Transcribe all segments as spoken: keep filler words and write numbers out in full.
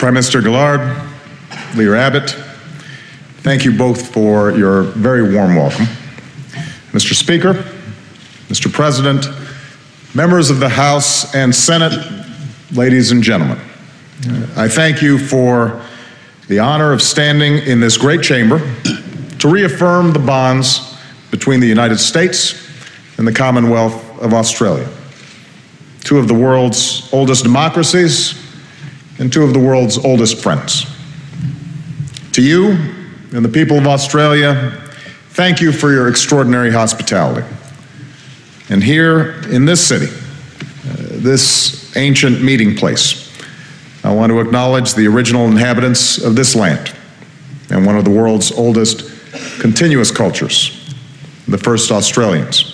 Prime Minister Gillard, Leader Abbott, thank you both for your very warm welcome. Mister Speaker, Mister President, members of the House and Senate, ladies and gentlemen, I thank you for the honor of standing in this great chamber to reaffirm the bonds between the United States and the Commonwealth of Australia, two of the world's oldest democracies and two of the world's oldest friends. To you and the people of Australia, thank you for your extraordinary hospitality. And here in this city, uh, this ancient meeting place, I want to acknowledge the original inhabitants of this land and one of the world's oldest continuous cultures, the first Australians.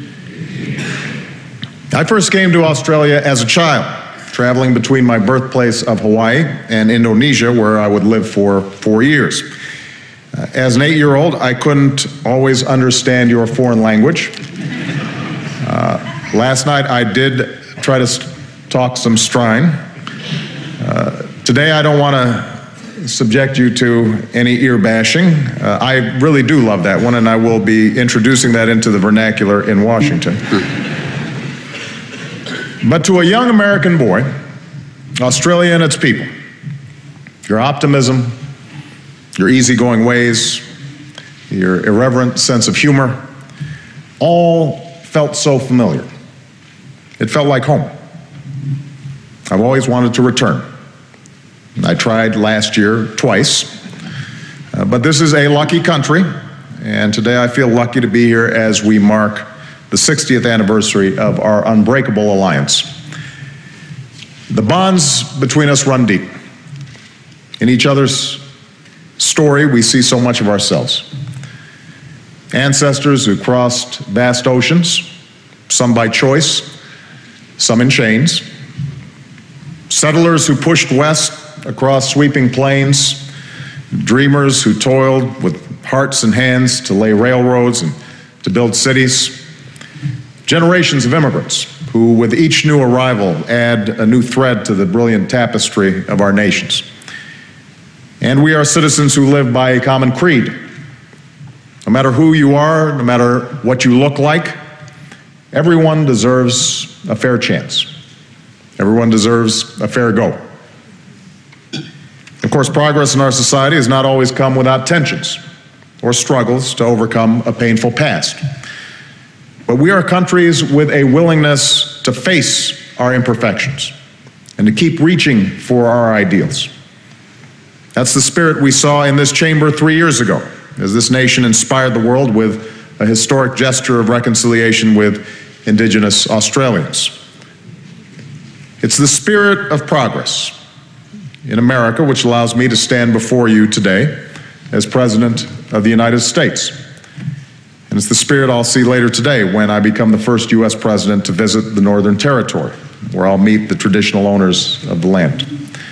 I first came to Australia as a child, traveling between my birthplace of Hawaii and Indonesia, where I would live for four years. Uh, as an eight-year-old, I couldn't always understand your foreign language. Uh, last night, I did try to st- talk some Strine. Uh, today, I don't want to subject you to any ear bashing. Uh, I really do love that one, and I will be introducing that into the vernacular in Washington. But to a young American boy, Australia and its people, your optimism, your easygoing ways, your irreverent sense of humor, all felt so familiar. It felt like home. I've always wanted to return. I tried last year twice, uh, but this is a lucky country, and today I feel lucky to be here as we mark the sixtieth anniversary of our unbreakable alliance. The bonds between us run deep. In each other's story, we see so much of ourselves. Ancestors who crossed vast oceans, some by choice, some in chains. Settlers who pushed west across sweeping plains. Dreamers who toiled with hearts and hands to lay railroads and to build cities. Generations of immigrants who, with each new arrival, add a new thread to the brilliant tapestry of our nations. And we are citizens who live by a common creed. No matter who you are, no matter what you look like, everyone deserves a fair chance. Everyone deserves a fair go. Of course, progress in our society has not always come without tensions or struggles to overcome a painful past. But we are countries with a willingness to face our imperfections and to keep reaching for our ideals. That's the spirit we saw in this chamber three years ago, as this nation inspired the world with a historic gesture of reconciliation with Indigenous Australians. It's the spirit of progress in America which allows me to stand before you today as President of the United States. And it's the spirit I'll see later today when I become the first U S president to visit the Northern Territory, where I'll meet the traditional owners of the land.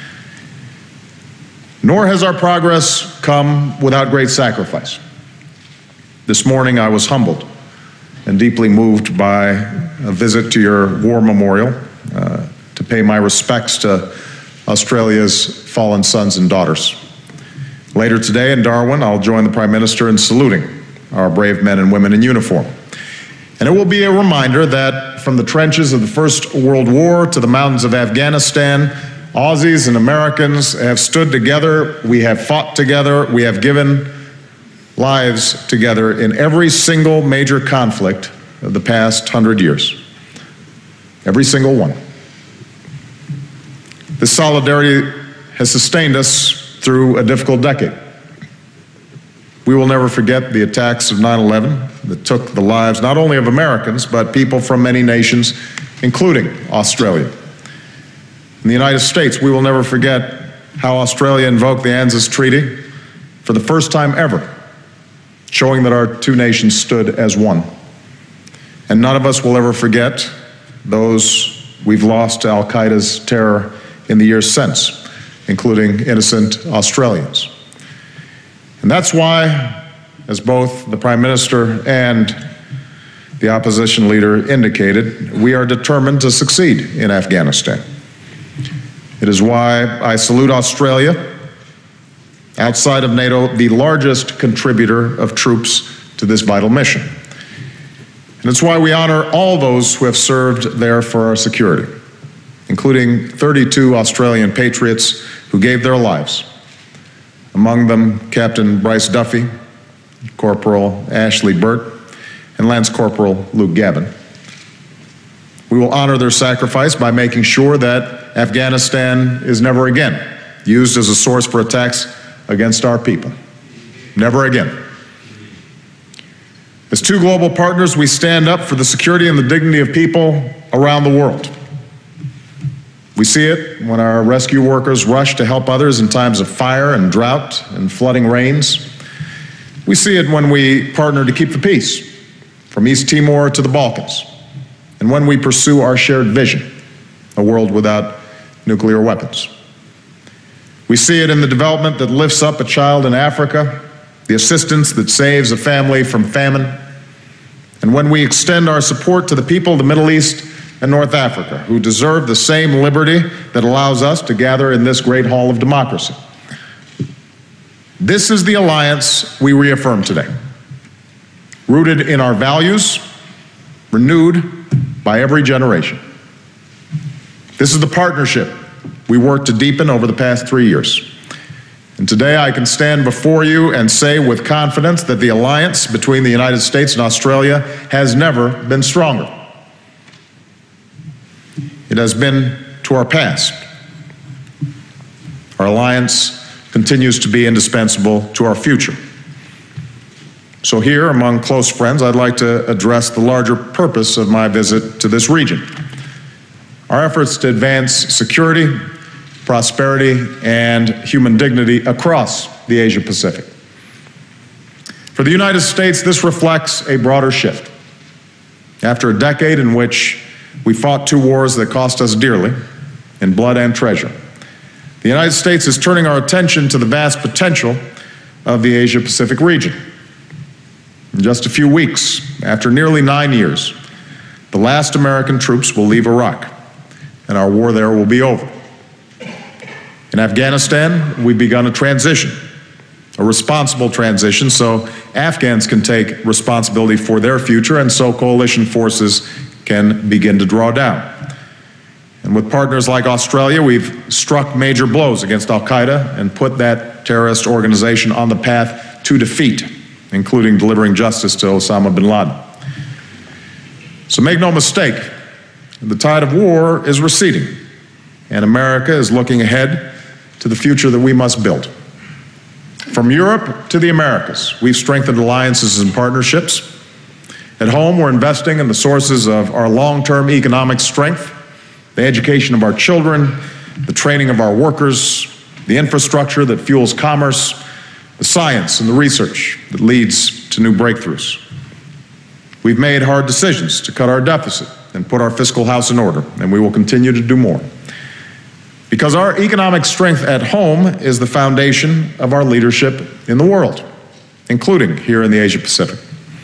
Nor has our progress come without great sacrifice. This morning I was humbled and deeply moved by a visit to your war memorial uh, to pay my respects to Australia's fallen sons and daughters. Later today in Darwin, I'll join the Prime Minister in saluting our brave men and women in uniform. And it will be a reminder that from the trenches of the First World War to the mountains of Afghanistan, Aussies and Americans have stood together, we have fought together, we have given lives together in every single major conflict of the past hundred years. Every single one. This solidarity has sustained us through a difficult decade. We will never forget the attacks of nine eleven that took the lives not only of Americans, but people from many nations, including Australia. In the United States, we will never forget how Australia invoked the ANZUS Treaty for the first time ever, showing that our two nations stood as one. And none of us will ever forget those we've lost to al-Qaeda's terror in the years since, including innocent Australians. And that's why, as both the Prime Minister and the opposition leader indicated, we are determined to succeed in Afghanistan. It is why I salute Australia, outside of NATO, the largest contributor of troops to this vital mission. And it's why we honor all those who have served there for our security, including thirty-two Australian patriots who gave their lives. Among them, Captain Bryce Duffy, Corporal Ashley Burt, and Lance Corporal Luke Gavin. We will honor their sacrifice by making sure that Afghanistan is never again used as a source for attacks against our people. Never again. As two global partners, we stand up for the security and the dignity of people around the world. We see it when our rescue workers rush to help others in times of fire and drought and flooding rains. We see it when we partner to keep the peace, from East Timor to the Balkans, and when we pursue our shared vision, a world without nuclear weapons. We see it in the development that lifts up a child in Africa, the assistance that saves a family from famine, and when we extend our support to the people of the Middle East and North Africa, who deserve the same liberty that allows us to gather in this great hall of democracy. This is the alliance we reaffirm today, rooted in our values, renewed by every generation. This is the partnership we worked to deepen over the past three years. And today I can stand before you and say with confidence that the alliance between the United States and Australia has never been stronger. It has been to our past. Our alliance continues to be indispensable to our future. So here, among close friends, I'd like to address the larger purpose of my visit to this region. Our efforts to advance security, prosperity, and human dignity across the Asia-Pacific. For the United States, this reflects a broader shift. After a decade in which we fought two wars that cost us dearly in blood and treasure, the United States is turning our attention to the vast potential of the Asia-Pacific region. In just a few weeks, after nearly nine years, the last American troops will leave Iraq, and our war there will be over. In Afghanistan, we've begun a transition, a responsible transition, so Afghans can take responsibility for their future and so coalition forces can begin to draw down. And with partners like Australia, we've struck major blows against al-Qaeda and put that terrorist organization on the path to defeat, including delivering justice to Osama bin Laden. So make no mistake, the tide of war is receding, and America is looking ahead to the future that we must build. From Europe to the Americas, we've strengthened alliances and partnerships. At home, we're investing in the sources of our long-term economic strength, the education of our children, the training of our workers, the infrastructure that fuels commerce, the science and the research that leads to new breakthroughs. We've made hard decisions to cut our deficit and put our fiscal house in order, and we will continue to do more. Because our economic strength at home is the foundation of our leadership in the world, including here in the Asia-Pacific.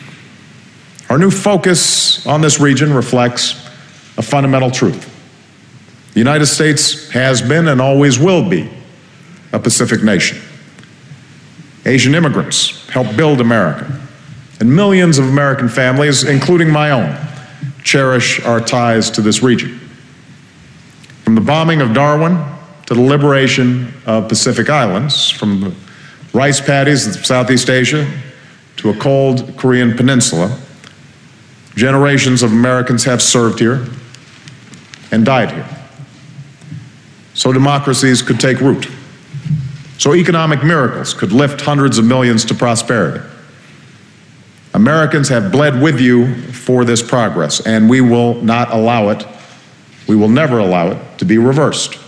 Our new focus on this region reflects a fundamental truth. The United States has been and always will be a Pacific nation. Asian immigrants helped build America, and millions of American families, including my own, cherish our ties to this region. From the bombing of Darwin to the liberation of Pacific Islands, from the rice paddies of Southeast Asia to a cold Korean peninsula, generations of Americans have served here and died here. So democracies could take root. So economic miracles could lift hundreds of millions to prosperity. Americans have bled with you for this progress, and we will not allow it, we will never allow it to be reversed.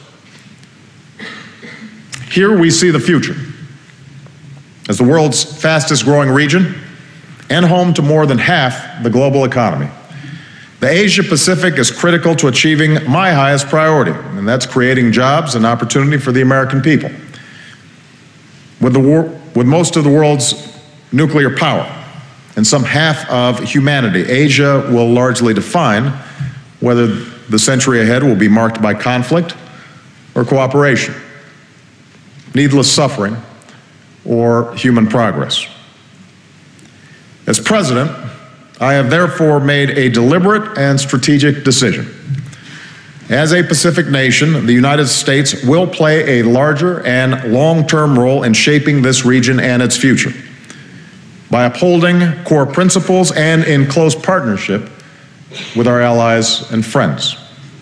Here we see the future as the world's fastest growing region and home to more than half the global economy. The Asia-Pacific is critical to achieving my highest priority, and that's creating jobs and opportunity for the American people. With, the war, with most of the world's nuclear power and some half of humanity, Asia will largely define whether the century ahead will be marked by conflict or cooperation, needless suffering, or human progress. As President, I have therefore made a deliberate and strategic decision. As a Pacific nation, the United States will play a larger and long-term role in shaping this region and its future by upholding core principles and in close partnership with our allies and friends.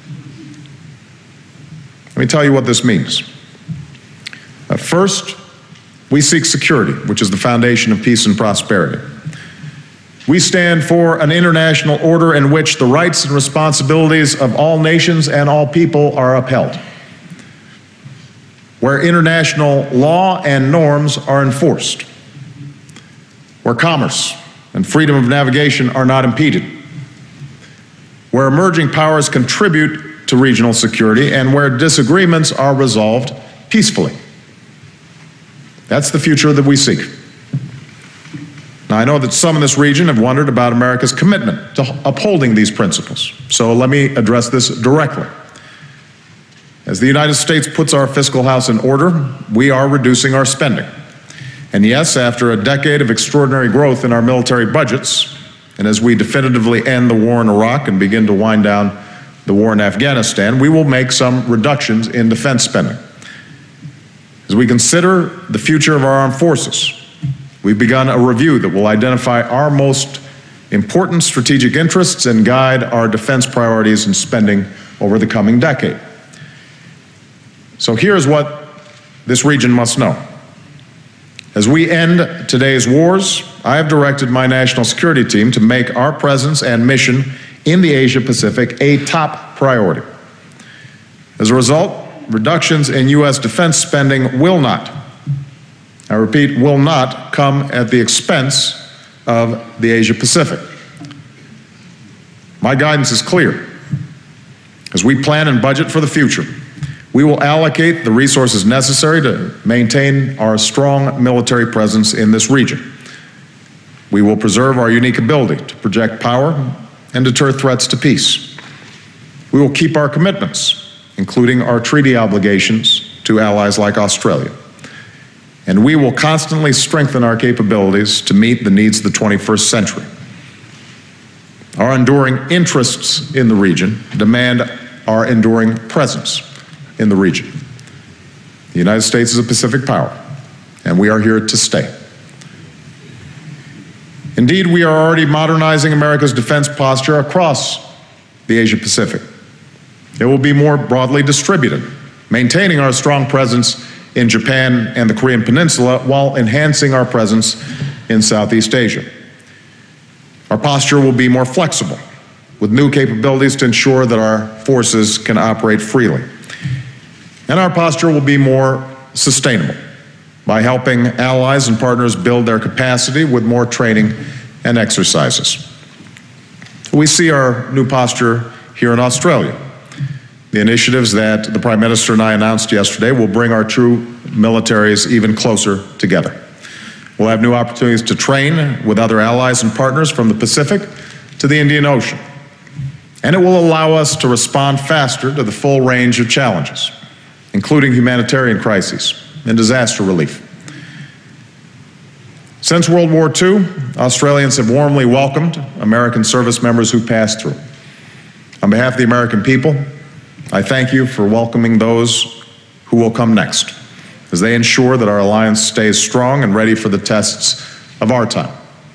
Let me tell you what this means. Uh, first, we seek security, which is the foundation of peace and prosperity. We stand for an international order in which the rights and responsibilities of all nations and all people are upheld, where international law and norms are enforced, where commerce and freedom of navigation are not impeded, where emerging powers contribute to regional security, and where disagreements are resolved peacefully. That's the future that we seek. Now, I know that some in this region have wondered about America's commitment to upholding these principles, so let me address this directly. As the United States puts our fiscal house in order, we are reducing our spending. And yes, after a decade of extraordinary growth in our military budgets, and as we definitively end the war in Iraq and begin to wind down the war in Afghanistan, we will make some reductions in defense spending. As we consider the future of our armed forces, we've begun a review that will identify our most important strategic interests and guide our defense priorities and spending over the coming decade. So here's what this region must know. As we end today's wars, I have directed my national security team to make our presence and mission in the Asia-Pacific a top priority. As a result, reductions in U S defense spending will not, I repeat, will not come at the expense of the Asia-Pacific. My guidance is clear. As we plan and budget for the future, we will allocate the resources necessary to maintain our strong military presence in this region. We will preserve our unique ability to project power and deter threats to peace. We will keep our commitments, including our treaty obligations to allies like Australia. And we will constantly strengthen our capabilities to meet the needs of the twenty-first century. Our enduring interests in the region demand our enduring presence in the region. The United States is a Pacific power, and we are here to stay. Indeed, we are already modernizing America's defense posture across the Asia-Pacific. It will be more broadly distributed, maintaining our strong presence in Japan and the Korean Peninsula while enhancing our presence in Southeast Asia. Our posture will be more flexible, with new capabilities to ensure that our forces can operate freely. And our posture will be more sustainable by helping allies and partners build their capacity with more training and exercises. We see our new posture here in Australia. The initiatives that the Prime Minister and I announced yesterday will bring our true militaries even closer together. We'll have new opportunities to train with other allies and partners from the Pacific to the Indian Ocean. And it will allow us to respond faster to the full range of challenges, including humanitarian crises and disaster relief. Since World War Two, Australians have warmly welcomed American service members who passed through. On behalf of the American people, I thank you for welcoming those who will come next, as they ensure that our alliance stays strong and ready for the tests of our time.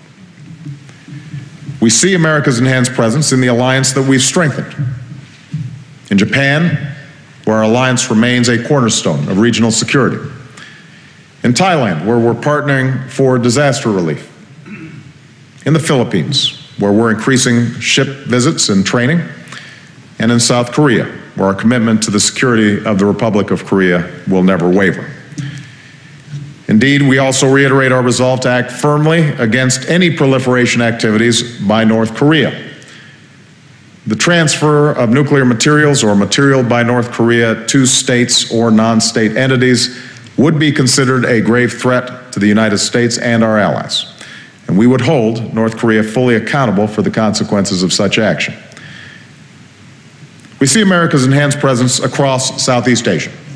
We see America's enhanced presence in the alliance that we've strengthened. In Japan, where our alliance remains a cornerstone of regional security. In Thailand, where we're partnering for disaster relief. In the Philippines, where we're increasing ship visits and training. And in South Korea, where our commitment to the security of the Republic of Korea will never waver. Indeed, we also reiterate our resolve to act firmly against any proliferation activities by North Korea. The transfer of nuclear materials or material by North Korea to states or non-state entities would be considered a grave threat to the United States and our allies. And we would hold North Korea fully accountable for the consequences of such action. We see America's enhanced presence across Southeast Asia.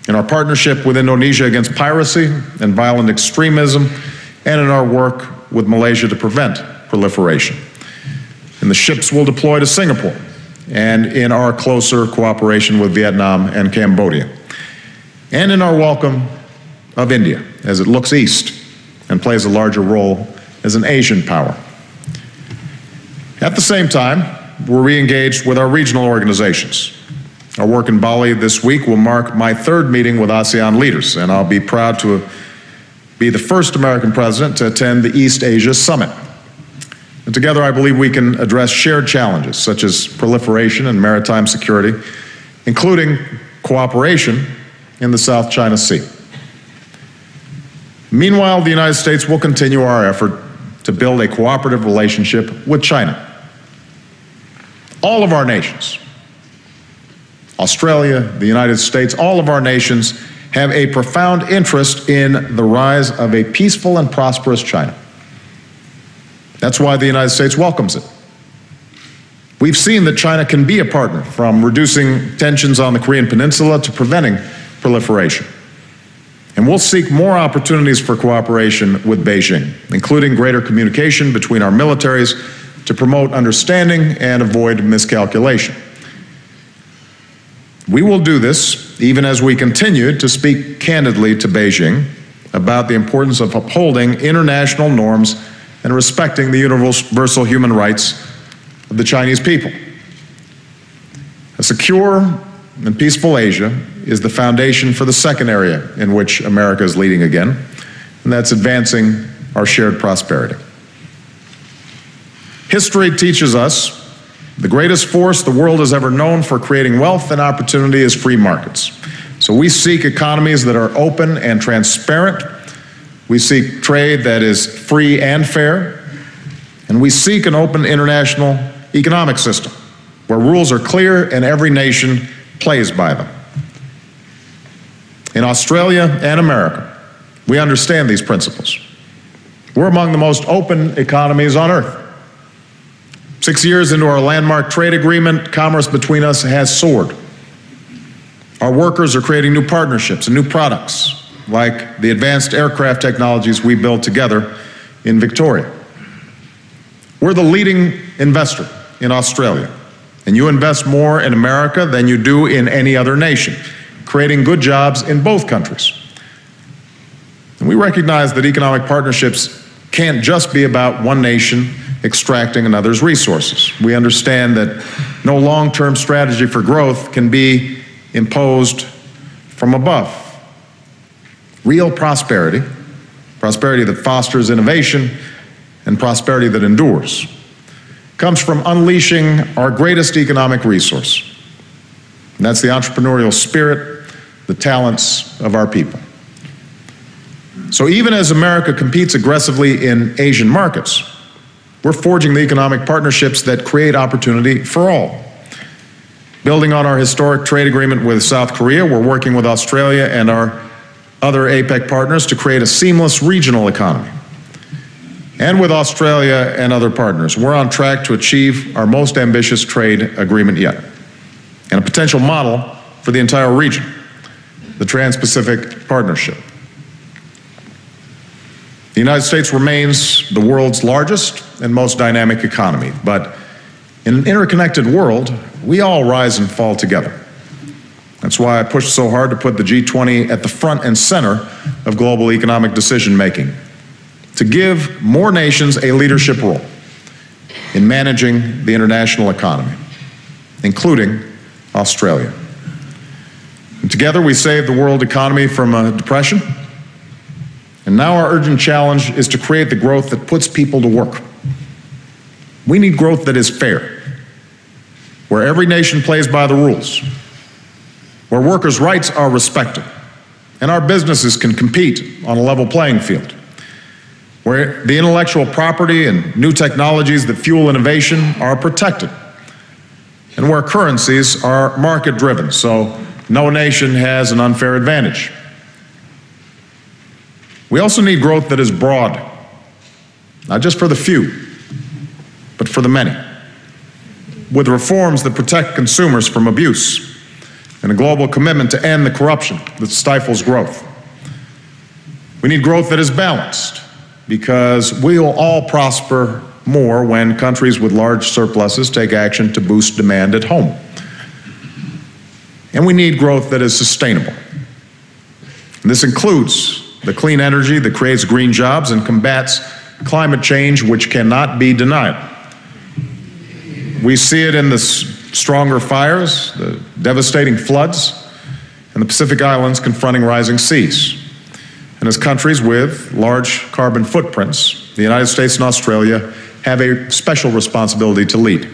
in our partnership with Indonesia against piracy and violent extremism, and in our work with Malaysia to prevent proliferation. In the ships we'll deploy to Singapore, and in our closer cooperation with Vietnam and Cambodia, and in our welcome of India as it looks east and plays a larger role as an Asian power. At the same time, we're re-engaged with our regional organizations. Our work in Bali this week will mark my third meeting with ASEAN leaders, and I'll be proud to be the first American president to attend the East Asia Summit. And together, I believe we can address shared challenges such as proliferation and maritime security, including cooperation in the South China Sea. Meanwhile, the United States will continue our effort to build a cooperative relationship with China. All of our nations, Australia, the United States, all of our nations have a profound interest in the rise of a peaceful and prosperous China. That's why the United States welcomes it. We've seen that China can be a partner, from reducing tensions on the Korean Peninsula to preventing proliferation. And we'll seek more opportunities for cooperation with Beijing, including greater communication between our militaries to promote understanding and avoid miscalculation. We will do this even as we continue to speak candidly to Beijing about the importance of upholding international norms and respecting the universal human rights of the Chinese people. A secure and peaceful Asia is the foundation for the second area in which America is leading again, and that's advancing our shared prosperity. History teaches us the greatest force the world has ever known for creating wealth and opportunity is free markets. So we seek economies that are open and transparent. We seek trade that is free and fair. And we seek an open international economic system where rules are clear and every nation plays by them. In Australia and America, we understand these principles. We're among the most open economies on earth. Six years into our landmark trade agreement, commerce between us has soared. Our workers are creating new partnerships and new products, like the advanced aircraft technologies we build together in Victoria. We're the leading investor in Australia, and you invest more in America than you do in any other nation, creating good jobs in both countries. And we recognize that economic partnerships can't just be about one nation extracting another's resources. We understand that no long-term strategy for growth can be imposed from above. Real prosperity, prosperity that fosters innovation, and prosperity that endures, comes from unleashing our greatest economic resource. And that's the entrepreneurial spirit, the talents of our people. So even as America competes aggressively in Asian markets, we're forging the economic partnerships that create opportunity for all. Building on our historic trade agreement with South Korea, we're working with Australia and our other APEC partners to create a seamless regional economy. And with Australia and other partners, we're on track to achieve our most ambitious trade agreement yet, and a potential model for the entire region, the Trans-Pacific Partnership. The United States remains the world's largest and most dynamic economy, but in an interconnected world, we all rise and fall together. That's why I pushed so hard to put the G twenty at the front and center of global economic decision-making, to give more nations a leadership role in managing the international economy, including Australia. And together we saved the world economy from a depression. And now our urgent challenge is to create the growth that puts people to work. We need growth that is fair, where every nation plays by the rules, where workers' rights are respected, and our businesses can compete on a level playing field, where the intellectual property and new technologies that fuel innovation are protected, and where currencies are market-driven, so no nation has an unfair advantage. We also need growth that is broad, not just for the few, but for the many, with reforms that protect consumers from abuse, and a global commitment to end the corruption that stifles growth. We need growth that is balanced, because we will all prosper more when countries with large surpluses take action to boost demand at home. And we need growth that is sustainable. And this includes the clean energy that creates green jobs and combats climate change, which cannot be denied. We see it in the stronger fires, the devastating floods, and the Pacific Islands confronting rising seas. And as countries with large carbon footprints, the United States and Australia have a special responsibility to lead.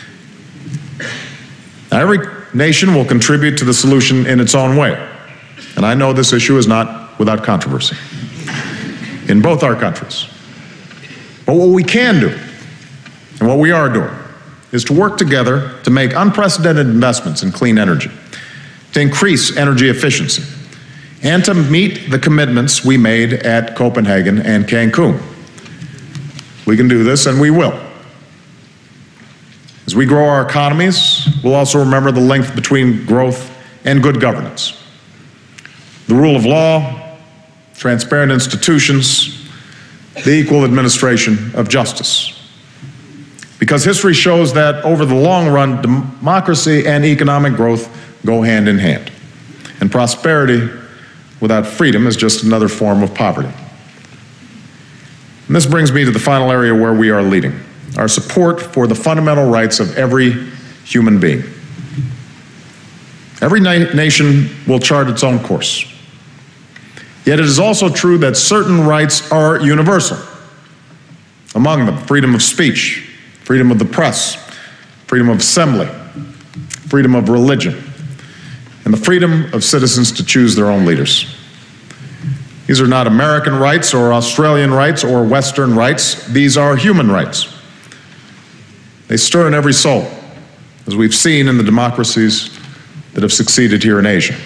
Now, every nation will contribute to the solution in its own way, and I know this issue is not without controversy in both our countries. But what we can do, and what we are doing, is to work together to make unprecedented investments in clean energy, to increase energy efficiency, and to meet the commitments we made at Copenhagen and Cancun. We can do this, and we will. As we grow our economies, we'll also remember the link between growth and good governance. The rule of law, transparent institutions, the equal administration of justice. Because history shows that over the long run, democracy and economic growth go hand in hand. And prosperity without freedom is just another form of poverty. And this brings me to the final area where we are leading: our support for the fundamental rights of every human being. Every na- nation will chart its own course. Yet it is also true that certain rights are universal. Among them, freedom of speech, freedom of the press, freedom of assembly, freedom of religion, and the freedom of citizens to choose their own leaders. These are not American rights or Australian rights or Western rights. These are human rights. They stir in every soul, as we've seen in the democracies that have succeeded here in Asia.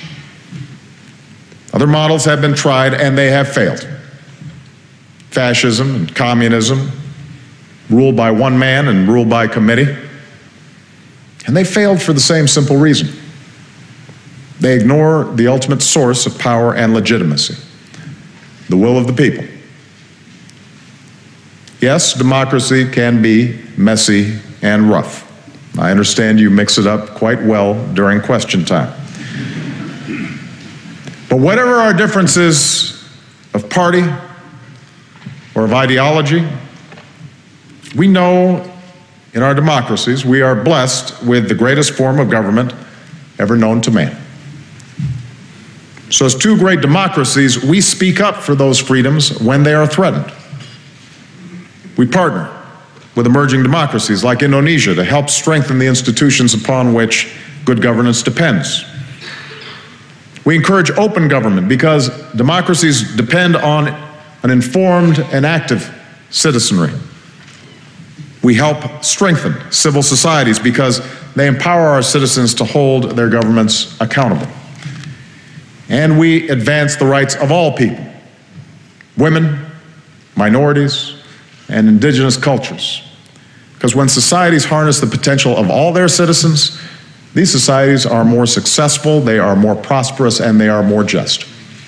Other models have been tried and they have failed. Fascism and communism, ruled by one man and ruled by committee. And they failed for the same simple reason. They ignore the ultimate source of power and legitimacy: the will of the people. Yes, democracy can be messy and rough. I understand you mix it up quite well during question time. But whatever our differences of party or of ideology, we know in our democracies we are blessed with the greatest form of government ever known to man. So as two great democracies, we speak up for those freedoms when they are threatened. We partner with emerging democracies like Indonesia to help strengthen the institutions upon which good governance depends. We encourage open government because democracies depend on an informed and active citizenry. We help strengthen civil societies because they empower our citizens to hold their governments accountable. And we advance the rights of all people: women, minorities, and indigenous cultures. Because when societies harness the potential of all their citizens, these societies are more successful, they are more prosperous, and they are more just.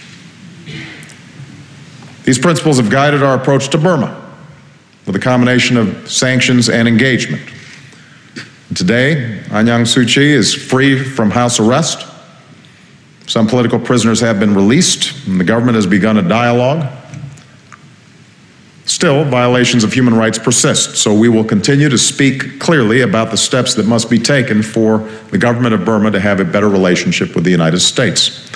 These principles have guided our approach to Burma, with a combination of sanctions and engagement. Today, Aung San Suu Kyi is free from house arrest. Some political prisoners have been released, and the government has begun a dialogue. Still, violations of human rights persist, so we will continue to speak clearly about the steps that must be taken for the government of Burma to have a better relationship with the United States.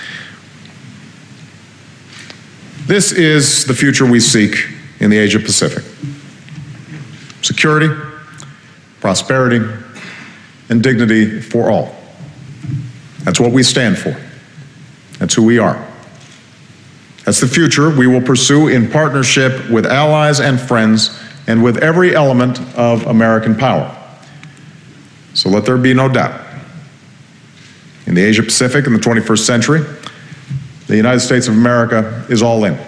This is the future we seek in the Asia-Pacific: security, prosperity, and dignity for all. That's what we stand for. That's who we are. That's the future we will pursue in partnership with allies and friends and with every element of American power. So let there be no doubt. In the Asia-Pacific in the twenty-first century, the United States of America is all in.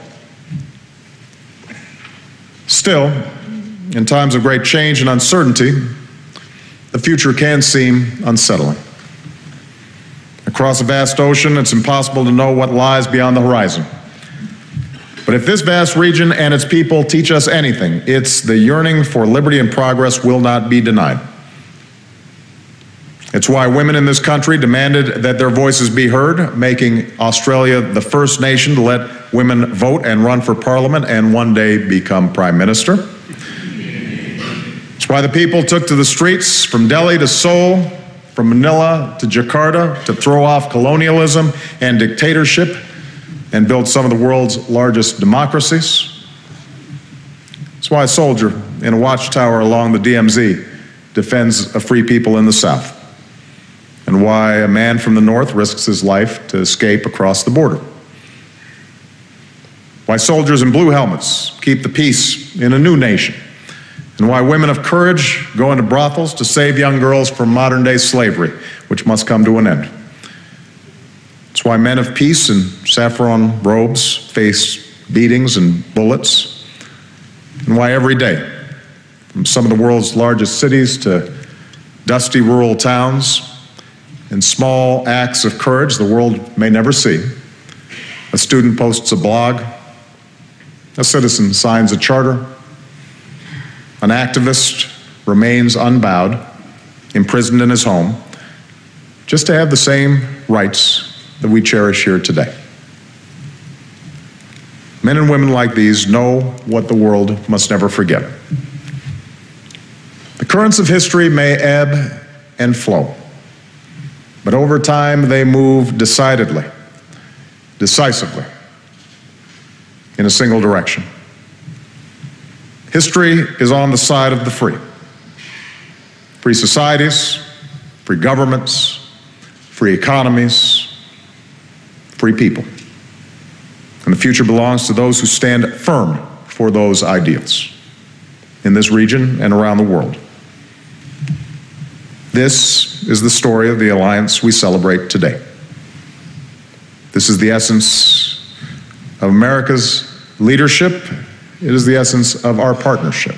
Still, in times of great change and uncertainty, the future can seem unsettling. A Across a vast ocean, it's impossible to know what lies beyond the horizon. But if this vast region and its people teach us anything, it's the yearning for liberty and progress will not be denied. It's why women in this country demanded that their voices be heard, making Australia the first nation to let women vote and run for parliament and one day become prime minister. It's why the people took to the streets from Delhi to Seoul, from Manila to Jakarta to throw off colonialism and dictatorship and build some of the world's largest democracies. It's why a soldier in a watchtower along the D M Z defends a free people in the South, and why a man from the North risks his life to escape across the border. Why soldiers in blue helmets keep the peace in a new nation, and why women of courage go into brothels to save young girls from modern-day slavery, which must come to an end. It's why men of peace in saffron robes face beatings and bullets, and why every day, from some of the world's largest cities to dusty rural towns, in small acts of courage the world may never see, a student posts a blog, a citizen signs a charter, an activist remains unbowed, imprisoned in his home, just to have the same rights that we cherish here today. Men and women like these know what the world must never forget. The currents of history may ebb and flow, but over time they move decidedly, decisively, in a single direction. History is on the side of the free. Free societies, free governments, free economies, free people. And the future belongs to those who stand firm for those ideals in this region and around the world. This is the story of the alliance we celebrate today. This is the essence of America's leadership. It is the essence of our partnership.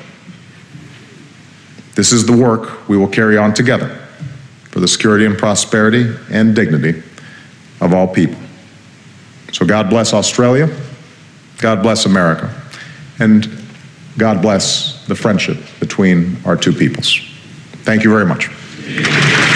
This is the work we will carry on together for the security and prosperity and dignity of all people. So God bless Australia, God bless America, and God bless the friendship between our two peoples. Thank you very much.